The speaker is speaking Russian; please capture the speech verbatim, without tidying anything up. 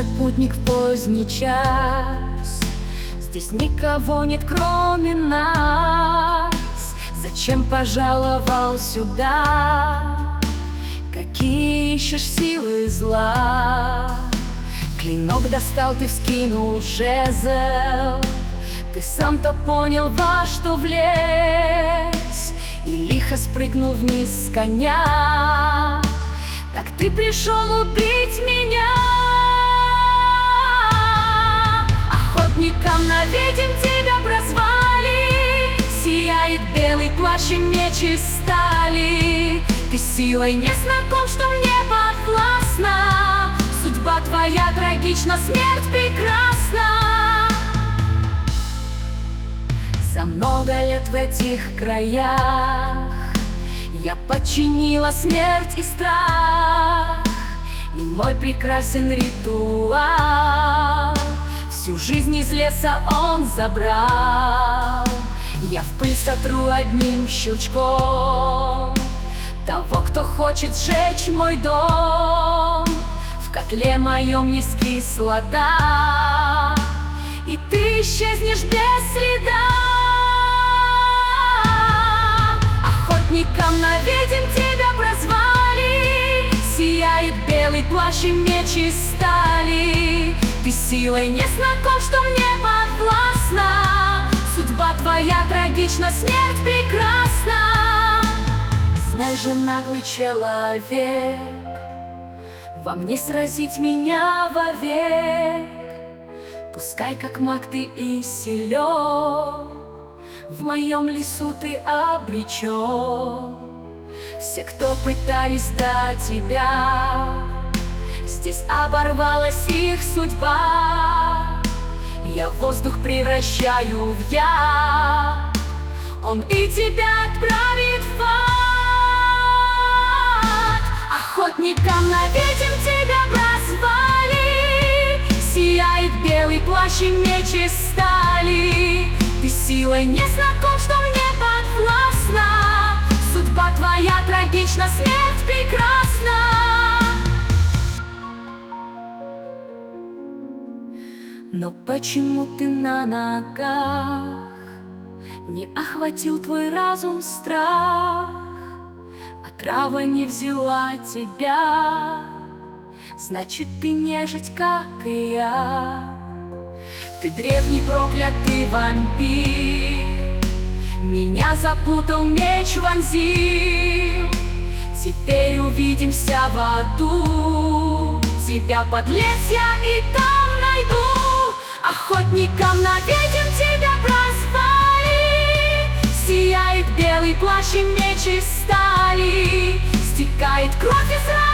как путник в поздний час. Здесь никого нет, кроме нас. Зачем пожаловал сюда? Какие ищешь силы зла? Клинок достал, ты вскинул жезл. Ты сам-то понял, во что влез, и лихо спрыгнул вниз с коня. Так ты пришел убить меня. Охотником на ведьм тебя прозвали. Сияет белый плащ и меч из стали. Ты силой не знаком, что мне подвластна. Судьба твоя трагична, смерть прекрасна. За много лет в этих краях я подчинила смерть и страх, и мой прекрасен ритуал всю жизнь из леса он забрал. Я в пыль сотру одним щелчком того, кто хочет сжечь мой дом. В котле моем не скисла вода, и ты исчезнешь без следа. Охотником на ведьм тебя прозвали. Сияет белый плащ и меч из стали. Ты силой не знаком, что мне подвластна. Судьба твоя трагична, смерть прекрасна. Знай же, наглый человек, вам не сразить меня вовек. Пускай как маг ты и силен, в моем лесу ты обречен. Все, кто пытались до тебя, здесь оборвалась их судьба. Я воздух превращаю в яд, он и тебя отправит в ад. Охотником на ведьм тебя прозвали. Сияет белый плащ и меч из стали. Ты силой не знаком, что мне подвластна. Судьба твоя трагична, смерть прекрасна. Но почему ты на ногах? Не охватил твой разум страх, отрава не взяла тебя. Значит, ты нежить, как и я. Ты древний проклятый вампир, меня запутал, меч вонзил. Теперь увидимся в аду, тебя, подлец, я и там найду. Охотником на ведьм тебя прозвали. Сияет белый плащ и меч из стали. Стекает кровь из ран.